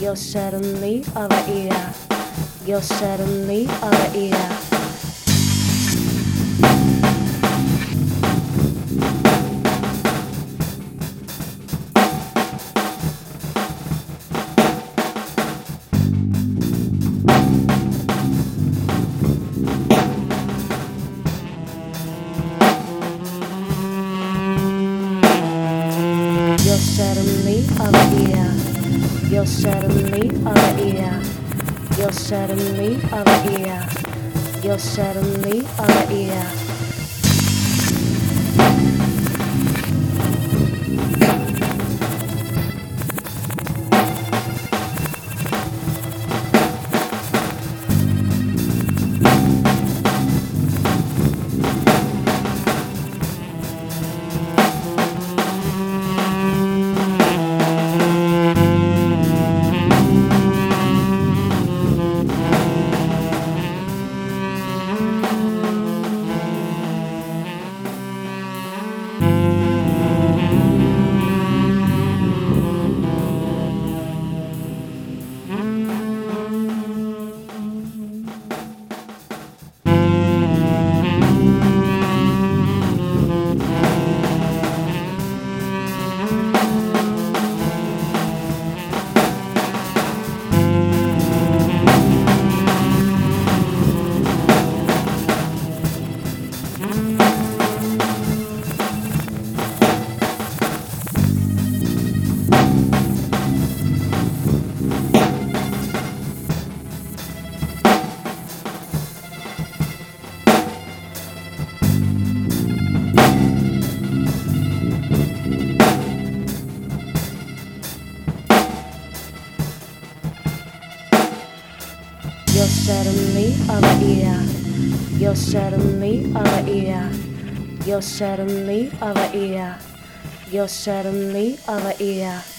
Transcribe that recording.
You're suddenly over here. You're suddenly over here. You're suddenly over here. You're suddenly over here. You're suddenly over here. You're suddenly over here. You're suddenly over here. You're suddenly over here. You're suddenly over here. You're suddenly over here.